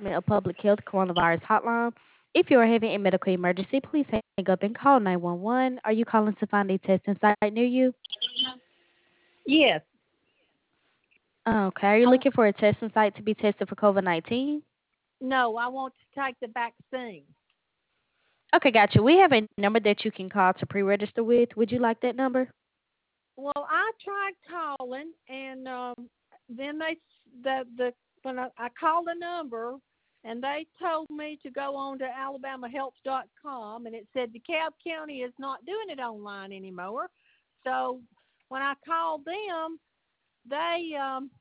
Department of Public Health Coronavirus Hotline. If you are having a medical emergency, please hang up and call 911. Are you calling to find a testing site near you? Yes. Okay. Are you I, looking for a testing site to be tested for COVID-19? no, I want to take the vaccine. Okay, gotcha. We have a number that you can call to pre-register with. Would you like that number? Well, I tried calling, and then the when I called the number, and they told me to go on to alabamahealth.com, and it said DeKalb County is not doing it online anymore. So when I called them, they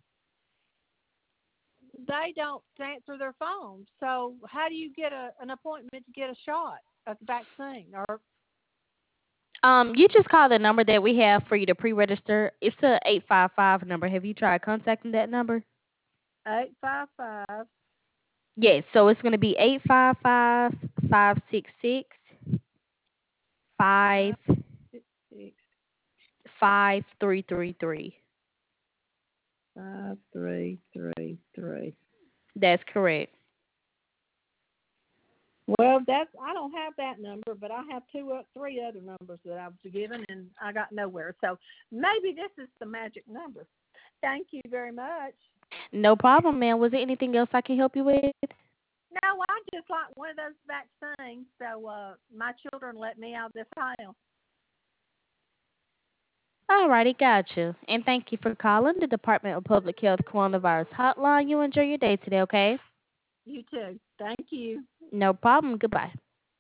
they don't answer their phones. So how do you get an appointment to get a shot of the vaccine? Or You just call the number that we have for you to pre-register. It's a 855 number. Have you tried contacting that number? 855 Yes, so it's going to be 5 5333. 5333. That's correct. Well, that's I don't have that number, but I have three other numbers that I was given, and I got nowhere. So maybe this is the magic number. Thank you very much. No problem, man. Was there anything else I can help you with? No, I just like one of those vaccines, so my children let me out of this house. Alrighty, gotcha. And thank you for calling the Department of Public Health Coronavirus Hotline. You enjoy your day today, okay? You too. Thank you. No problem. Goodbye.